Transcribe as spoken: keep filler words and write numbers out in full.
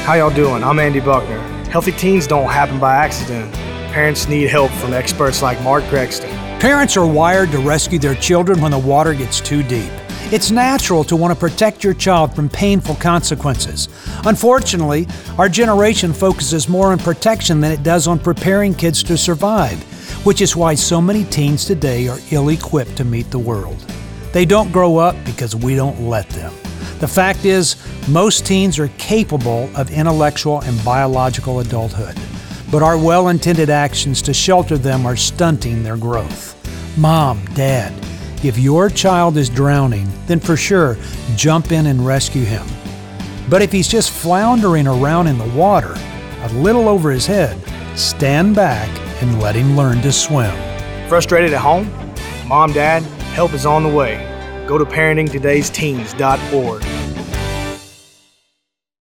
How y'all doing? I'm Andy Buckner. Healthy teens don't happen by accident. Parents need help from experts like Mark Gregston. Parents are wired to rescue their children when the water gets too deep. It's natural to want to protect your child from painful consequences. Unfortunately, our generation focuses more on protection than it does on preparing kids to survive, which is why so many teens today are ill-equipped to meet the world. They don't grow up because we don't let them. The fact is, most teens are capable of intellectual and biological adulthood, but our well-intended actions to shelter them are stunting their growth. Mom, Dad, if your child is drowning, then for sure, jump in and rescue him. But if he's just floundering around in the water, a little over his head, stand back and let him learn to swim. Frustrated at home? Mom, Dad, help is on the way. Go to parenting todays teens dot org.